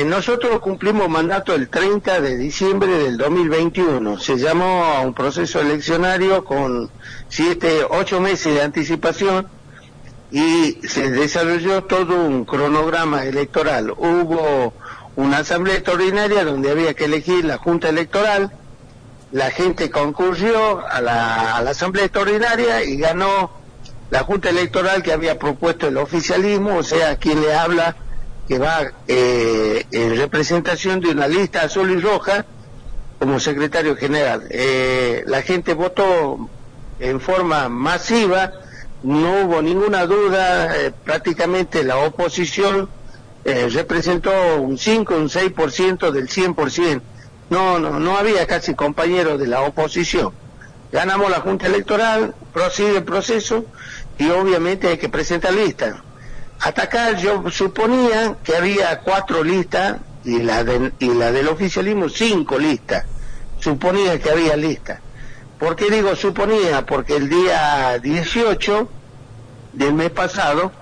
Nosotros cumplimos mandato el 30 de diciembre del 2021. Se llamó a un proceso eleccionario con 8 meses de anticipación y se desarrolló todo un cronograma electoral. Hubo una asamblea extraordinaria donde había que elegir la junta electoral. La gente concurrió a la asamblea extraordinaria y ganó la junta electoral que había propuesto el oficialismo, o sea, quien le habla que va en representación de una lista azul y roja como secretario general. La gente votó en forma masiva, no hubo ninguna duda, prácticamente la oposición representó un 5, un 6% del 100%. No había casi compañeros de la oposición. Ganamos la junta electoral, prosigue el proceso y obviamente hay que presentar listas. Hasta acá yo suponía que había 4 listas y la del oficialismo 5 listas. Suponía que había listas. ¿Por qué digo suponía? Porque el día 18 del mes pasado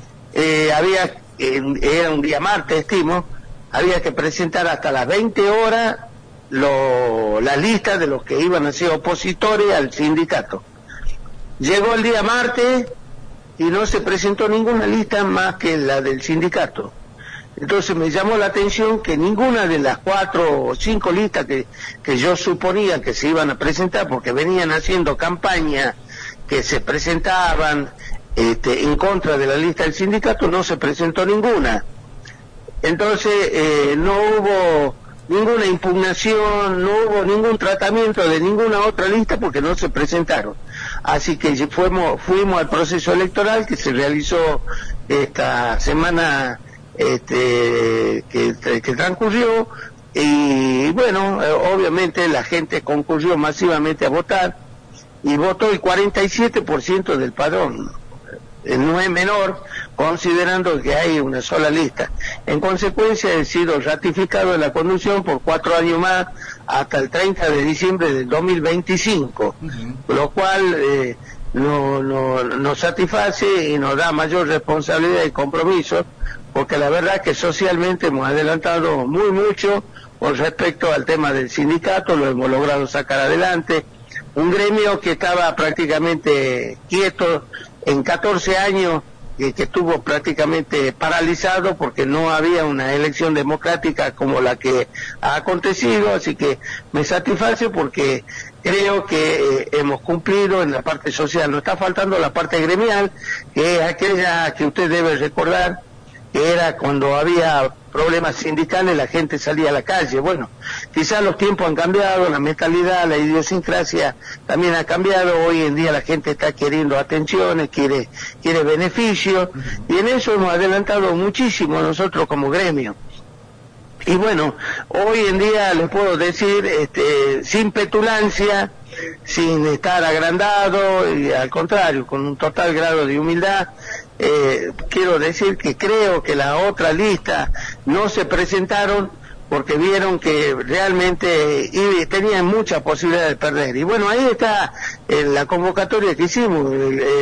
era un día martes, estimo, había que presentar hasta las 20 horas la lista de los que iban a ser opositores al sindicato. Llegó el día martes y no se presentó ninguna lista más que la del sindicato. Entonces me llamó la atención que ninguna de las 4 o 5 listas que yo suponía que se iban a presentar, porque venían haciendo campaña que se presentaban en contra de la lista del sindicato, no se presentó ninguna. Entonces no hubo ninguna impugnación, no hubo ningún tratamiento de ninguna otra lista porque no se presentaron. Así que fuimos al proceso electoral que se realizó esta semana que transcurrió, y bueno, obviamente la gente concurrió masivamente a votar y votó el 47% del padrón. No es menor, considerando que hay una sola lista. En consecuencia, he sido ratificado en la conducción por 4 años más, hasta el 30 de diciembre del 2025, lo cual nos satisface y nos da mayor responsabilidad y compromiso, porque la verdad que socialmente hemos adelantado mucho con respecto al tema del sindicato, lo hemos logrado sacar adelante. Un gremio que estaba prácticamente quieto en 14 años, que estuvo prácticamente paralizado porque no había una elección democrática como la que ha acontecido, así que me satisface porque creo que hemos cumplido en la parte social. Nos está faltando la parte gremial, que es aquella que usted debe recordar, que era cuando había problemas sindicales, la gente salía a la calle. Bueno, quizás los tiempos han cambiado, la mentalidad, la idiosincrasia también ha cambiado. Hoy en día la gente está queriendo atenciones, quiere beneficios, y en eso hemos adelantado muchísimo nosotros como gremio. Y bueno, hoy en día les puedo decir, sin petulancia, sin estar agrandado, y al contrario, con un total grado de humildad, quiero decir que creo que la otra lista no se presentaron porque vieron que realmente tenían mucha posibilidad de perder. Y bueno, ahí está la convocatoria que hicimos,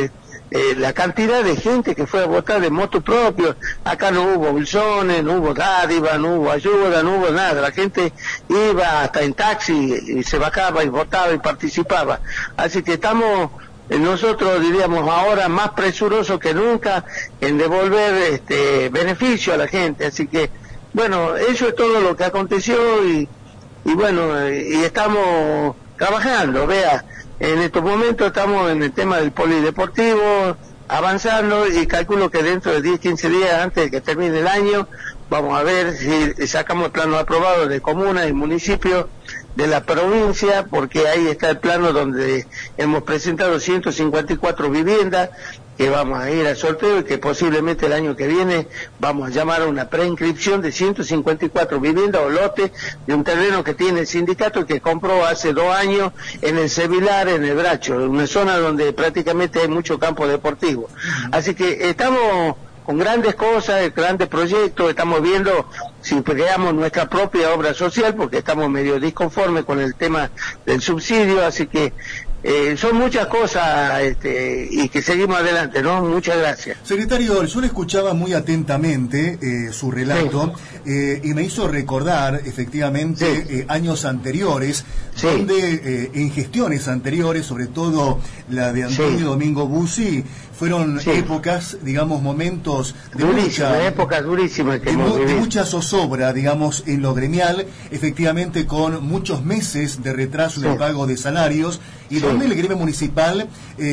la cantidad de gente que fue a votar de motu propio. Acá no hubo bolsones, no hubo dádiva, no hubo ayuda, no hubo nada. La gente iba hasta en taxi y se bajaba y votaba y participaba. Así que estamos nosotros, diríamos ahora, más presurosos que nunca en devolver beneficio a la gente. Así que bueno, eso es todo lo que aconteció y bueno, y estamos trabajando. Vea, en estos momentos estamos en el tema del polideportivo, avanzando, y calculo que dentro de 10, 15 días antes de que termine el año, vamos a ver si sacamos el plano aprobado de comunas y municipios de la provincia, porque ahí está el plano donde hemos presentado 154 viviendas que vamos a ir al sorteo y que posiblemente el año que viene vamos a llamar a una preinscripción de 154 viviendas o lotes de un terreno que tiene el sindicato que compró hace 2 años en el Sevilar, en el Bracho, una zona donde prácticamente hay mucho campo deportivo. Así que estamos con grandes cosas, grandes proyectos, estamos viendo si creamos nuestra propia obra social, porque estamos medio disconformes con el tema del subsidio, así que son muchas cosas y que seguimos adelante, ¿no? Muchas gracias. Secretario, yo le escuchaba muy atentamente su relato y me hizo recordar efectivamente años anteriores, donde en gestiones anteriores, sobre todo la de Antonio Domingo Bussi, fueron épocas, digamos, momentos de épocas durísimas que de mucha zozobra, digamos, en lo gremial, efectivamente con muchos meses de retraso en el pago de salarios, y donde el gremio municipal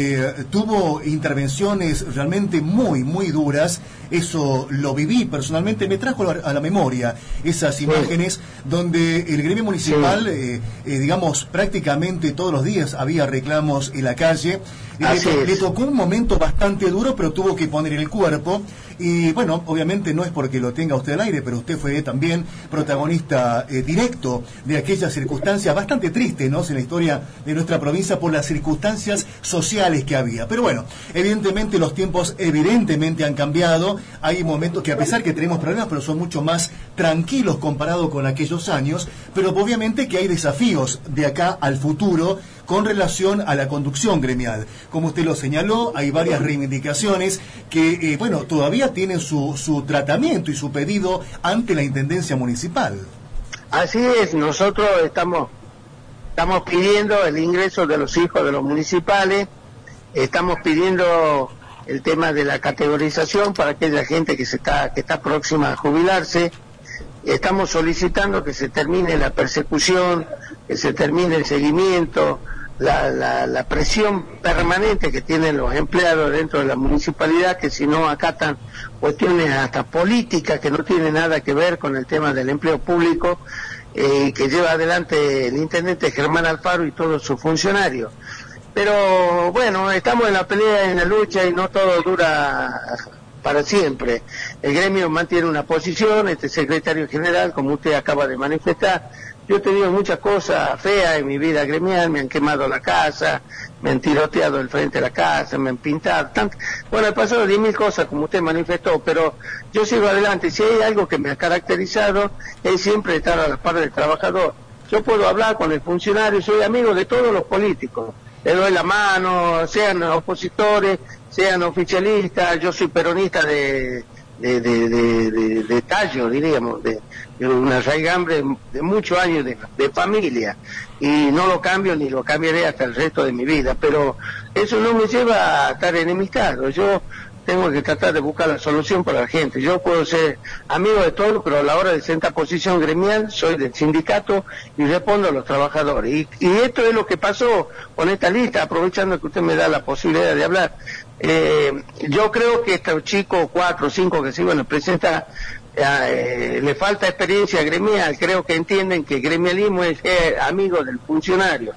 tuvo intervenciones realmente muy, muy duras. Eso lo viví personalmente, me trajo a la memoria esas imágenes donde el gremio municipal, digamos, prácticamente todos los días había reclamos en la calle. Le tocó un momento bastante duro, pero tuvo que poner el cuerpo. Y bueno, obviamente no es porque lo tenga usted al aire, pero usted fue también protagonista directo de aquellas circunstancias bastante tristes, ¿no?, en la historia de nuestra provincia por las circunstancias sociales que había. Pero bueno, evidentemente los tiempos evidentemente han cambiado. Hay momentos que, a pesar que tenemos problemas, pero son mucho más tranquilos comparado con aquellos años. Pero obviamente que hay desafíos de acá al futuro con relación a la conducción gremial. Como usted lo señaló, hay varias reivindicaciones que, bueno, todavía tienen su tratamiento y su pedido ante la Intendencia Municipal. Así es, nosotros estamos pidiendo el ingreso de los hijos de los municipales, estamos pidiendo el tema de la categorización para aquella gente que está próxima a jubilarse, estamos solicitando que se termine la persecución, que se termine el seguimiento, la presión permanente que tienen los empleados dentro de la municipalidad, que si no acatan cuestiones hasta políticas que no tienen nada que ver con el tema del empleo público, que lleva adelante el intendente Germán Alfaro y todos sus funcionarios. Pero bueno, estamos en la pelea, en la lucha, y no todo dura para siempre. El gremio mantiene una posición, este secretario general, como usted acaba de manifestar. Yo he tenido muchas cosas feas en mi vida gremial, me han quemado la casa, me han tiroteado el frente de la casa, me han pintado, bueno, he pasado 10.000 cosas como usted manifestó, pero yo sigo adelante. Si hay algo que me ha caracterizado es siempre estar a la par del trabajador. Yo puedo hablar con el funcionario, soy amigo de todos los políticos, le doy la mano, sean opositores, sean oficialistas, yo soy peronista de tallo, diríamos, de una raigambre de muchos años de familia, y no lo cambio ni lo cambiaré hasta el resto de mi vida, pero eso no me lleva a estar enemistado. Yo tengo que tratar de buscar la solución para la gente. Yo puedo ser amigo de todos, pero a la hora de sentar posición gremial soy del sindicato y respondo a los trabajadores, y esto es lo que pasó con esta lista, aprovechando que usted me da la posibilidad de hablar. Yo creo que estos chicos, 4 o 5 que se iban a presentar, le falta experiencia gremial. Creo que entienden que el gremialismo es amigo del funcionario,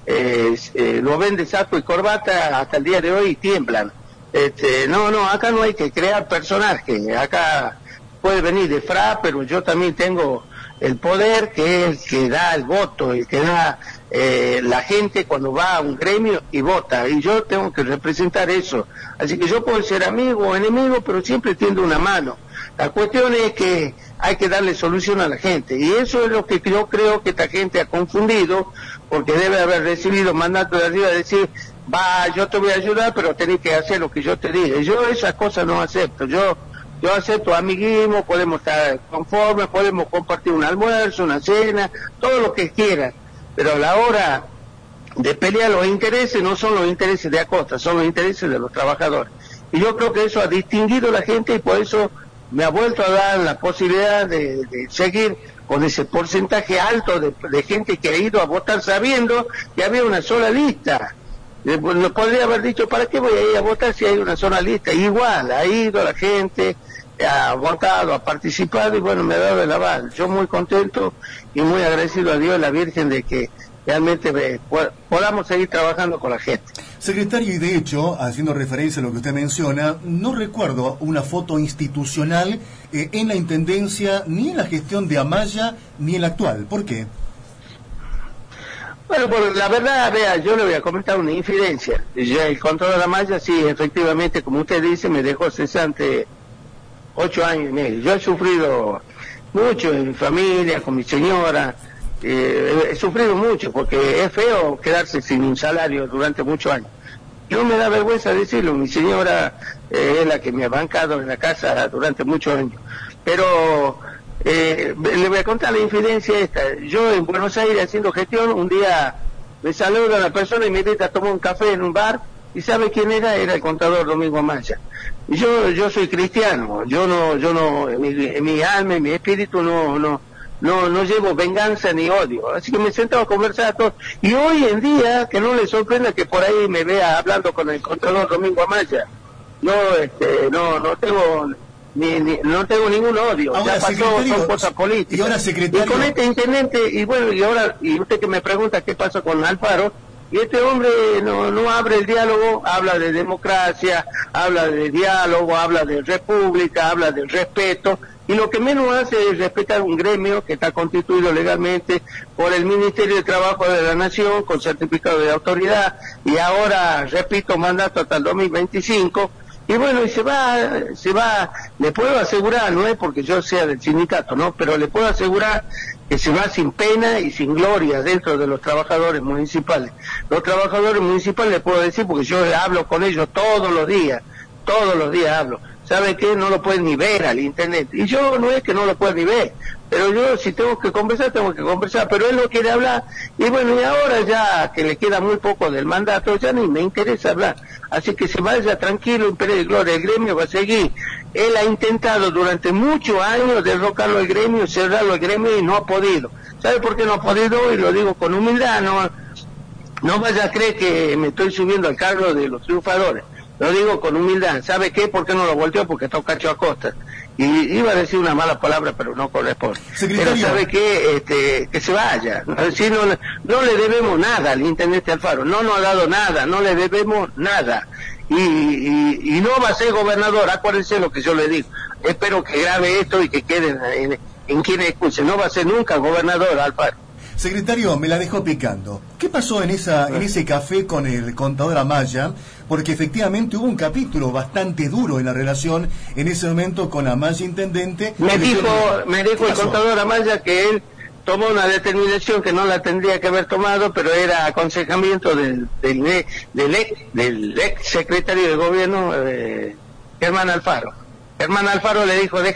lo ven de saco y corbata hasta el día de hoy y tiemblan. No, acá no hay que crear personajes, acá puede venir de FRA, pero yo también tengo el poder, que es el que da el voto, el que da la gente cuando va a un gremio y vota, y yo tengo que representar eso. Así que yo puedo ser amigo o enemigo, pero siempre tiendo una mano. La cuestión es que hay que darle solución a la gente, y eso es lo que yo creo que esta gente ha confundido, porque debe haber recibido mandato de arriba de decir, yo te voy a ayudar, pero tenés que hacer lo que yo te diga. Yo esas cosas no acepto. Yo acepto amiguismo, podemos estar conformes, podemos compartir un almuerzo, una cena, todo lo que quieran, pero a la hora de pelear los intereses no son los intereses de Acosta, son los intereses de los trabajadores. Y yo creo que eso ha distinguido a la gente, y por eso me ha vuelto a dar la posibilidad de seguir con ese porcentaje alto de gente que ha ido a votar sabiendo que había una sola lista. Bueno, podría haber dicho, ¿para qué voy a ir a votar si hay una sola lista? Igual, ha ido la gente, ha votado, ha participado, y bueno, me ha dado el aval. Yo muy contento y muy agradecido a Dios y a la Virgen de que realmente podamos seguir trabajando con la gente. Secretario, y de hecho, haciendo referencia a lo que usted menciona, no recuerdo una foto institucional en la Intendencia, ni en la gestión de Amaya, ni en la actual. ¿Por qué? Bueno, por la verdad, vea, yo le voy a comentar una infidencia. Ya el control de la malla, sí, efectivamente, como usted dice, me dejó cesante 8 años y medio. Yo he sufrido mucho en mi familia, con mi señora, he sufrido mucho, porque es feo quedarse sin un salario durante muchos años. No me da vergüenza decirlo, mi señora es la que me ha bancado en la casa durante muchos años. Pero le voy a contar la infidencia esta. Yo en Buenos Aires haciendo gestión, un día me saluda una persona y me invita a tomar un café en un bar, y ¿sabe quién era? Era el contador Domingo Amaya. Y yo soy cristiano, yo no, en mi alma, en mi espíritu no llevo venganza ni odio, así que me sentaba a conversar a todos, y hoy en día, que no le sorprenda que por ahí me vea hablando con el contador Domingo Amaya, no tengo no tengo ningún odio. Ahora, ya pasó, son cosas políticas. Y ahora, secretario, y con este intendente, y bueno, y usted que me pregunta qué pasa con Alfaro, y este hombre no abre el diálogo, habla de democracia, habla de diálogo, habla de república, habla de respeto, y lo que menos hace es respetar un gremio que está constituido legalmente por el Ministerio de Trabajo de la Nación, con certificado de autoridad, y ahora, repito, mandato hasta el 2025, y bueno, y se va, le puedo asegurar, no es porque yo sea del sindicato, ¿no? Pero le puedo asegurar que se va sin pena y sin gloria dentro de los trabajadores municipales. Los trabajadores municipales, le puedo decir, porque yo hablo con ellos todos los días hablo. ¿Sabe qué? No lo pueden ni ver al internet. Y yo no es que no lo pueda ni ver, pero yo si tengo que conversar, pero él no quiere hablar. Y bueno, y ahora ya que le queda muy poco del mandato, ya ni me interesa hablar. Así que se vaya tranquilo, en pena de gloria, el gremio va a seguir. Él ha intentado durante muchos años derrocarlo al gremio, cerrarlo al gremio, y no ha podido. ¿Sabe por qué no ha podido? Y lo digo con humildad, no vaya a creer que me estoy subiendo al cargo de los triunfadores. Lo digo con humildad. ¿Sabe qué? ¿Por qué no lo volteó? Porque está Cacho Acosta. Y iba a decir una mala palabra, pero no corresponde. Secretario. Pero ¿sabe qué? Que se vaya. Si no le debemos nada al intendente Alfaro. No nos ha dado nada. No le debemos nada. Y no va a ser gobernador. Acuérdense lo que yo le digo. Espero que grabe esto y que quede en quienes escuchen. No va a ser nunca gobernador Alfaro. Secretario, me la dejó picando. ¿Qué pasó en ese café con el contador Amaya? Porque efectivamente hubo un capítulo bastante duro en la relación en ese momento con Amaya intendente. Me dijo el contador Amaya que él tomó una determinación que no la tendría que haber tomado, pero era aconsejamiento del ex secretario de gobierno, Germán Alfaro. Germán Alfaro le dijo,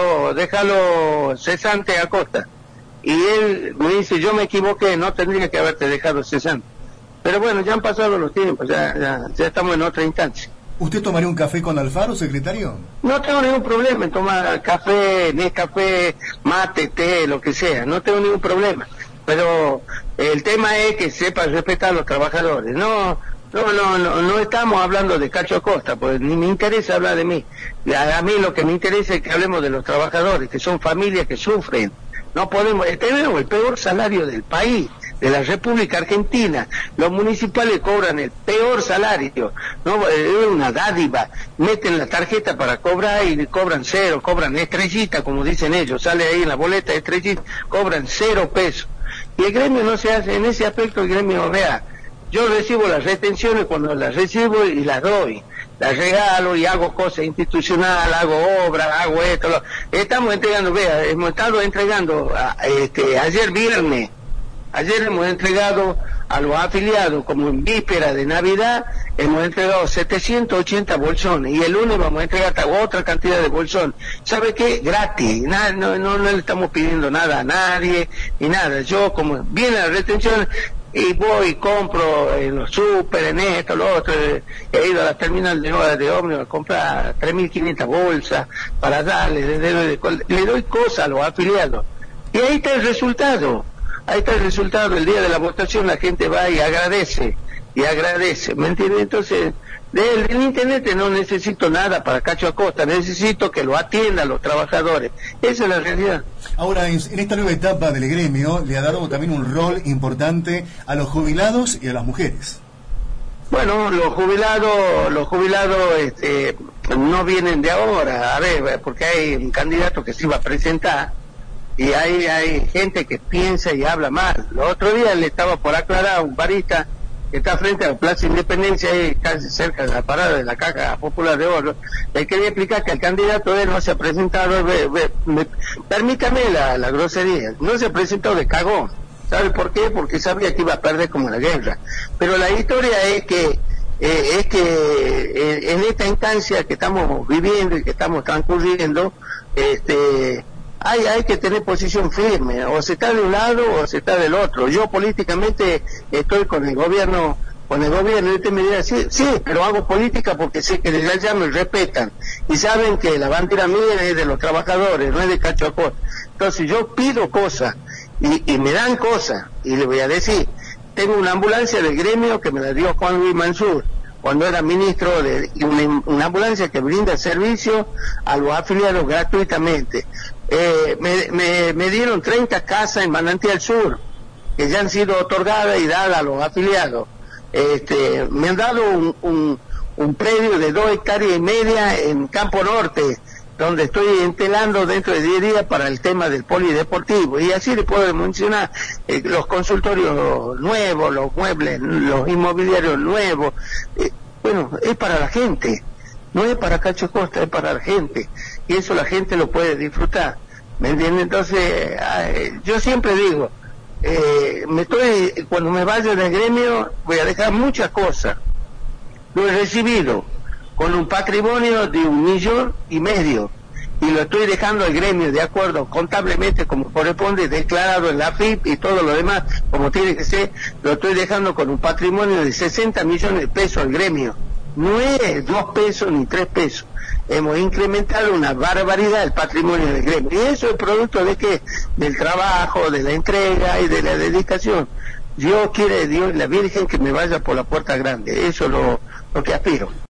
déjalo cesante a Costa. Y él me dice, yo me equivoqué, no tendría que haberte dejado cesante. Pero bueno, ya han pasado los tiempos, ya estamos en otra instancia. ¿Usted tomaría un café con Alfaro, secretario? No tengo ningún problema en tomar café, Nescafé, mate, té, lo que sea, no tengo ningún problema. Pero el tema es que sepa respetar a los trabajadores. No estamos hablando de Cacho Acosta, pues ni me interesa hablar de mí. A mí lo que me interesa es que hablemos de los trabajadores, que son familias que sufren. No podemos, tenemos el peor salario del país, de la República Argentina. Los municipales cobran el peor salario, no es una dádiva. Meten la tarjeta para cobrar y cobran cero, cobran estrellita, como dicen ellos, sale ahí en la boleta estrellita, cobran 0 pesos. Y el gremio no se hace, en ese aspecto el gremio vea. Yo recibo las retenciones cuando las recibo y las doy. Las regalo y hago cosas institucionales, hago obras, hago esto. Estamos entregando, vea, hemos estado entregando, ayer viernes, hemos entregado a los afiliados, como en víspera de Navidad, hemos entregado 780 bolsones, y el lunes vamos a entregar otra cantidad de bolsones. ¿Sabe qué? Gratis, no le estamos pidiendo nada a nadie, ni nada. Yo, como viene la retención, y voy y compro en los súper, en esto, lo otro, he ido a la terminal de ómnibus a comprar 3.500 bolsas para darle, le doy cosas a los afiliados. Y ahí está el resultado, el día de la votación la gente va y agradece, ¿me entiende? Entonces, del internet no necesito nada para Cacho Acosta, necesito que lo atiendan los trabajadores. Esa es la realidad. Ahora, en esta nueva etapa del gremio, le ha dado también un rol importante a los jubilados y a las mujeres. Bueno, los jubilados no vienen de ahora, a ver, porque hay un candidato que se iba a presentar, y hay gente que piensa y habla mal. El otro día le estaba por aclarar a un barista que está frente a la Plaza Independencia, ahí casi cerca de la parada de la Caja Popular de Oro. Le quería explicar que el candidato de él no se ha presentado, permítame la grosería, no se ha presentado de cagón. ¿Sabe por qué? Porque sabía que iba a perder como la guerra. Pero la historia es que en esta instancia que estamos viviendo y que estamos transcurriendo, hay que tener posición firme, o se está de un lado o se está del otro. Yo políticamente estoy con el gobierno, y usted me dirá, sí, pero hago política porque sé que desde allá me respetan y saben que la bandera mía es de los trabajadores, no es de Cacho Acosta. Entonces yo pido cosas y me dan cosas, y le voy a decir, tengo una ambulancia del gremio que me la dio Juan Luis Mansur cuando era ministro, una ambulancia que brinda servicio a los afiliados gratuitamente. Me dieron 30 casas en Manantial Sur que ya han sido otorgadas y dadas a los afiliados. Me han dado un predio de 2,5 hectáreas en Campo Norte, donde estoy entelando dentro de 10 días para el tema del polideportivo, y así le puedo mencionar los consultorios nuevos, los muebles, los inmobiliarios nuevos. Bueno, es para la gente, no es para Cacho Acosta, es para la gente, y eso la gente lo puede disfrutar, ¿me entiende? Entonces yo siempre digo, cuando me vaya del gremio voy a dejar muchas cosas. Lo he recibido con un patrimonio de 1,5 millones y lo estoy dejando al gremio de acuerdo contablemente como corresponde, declarado en la FIP y todo lo demás como tiene que ser. Lo estoy dejando con un patrimonio de 60 millones de pesos al gremio. No es 2 pesos ni 3 pesos. Hemos incrementado una barbaridad el patrimonio del gremio, y eso es producto de que del trabajo, de la entrega y de la dedicación. Dios quiere, Dios, la Virgen, que me vaya por la puerta grande. Eso es lo que aspiro.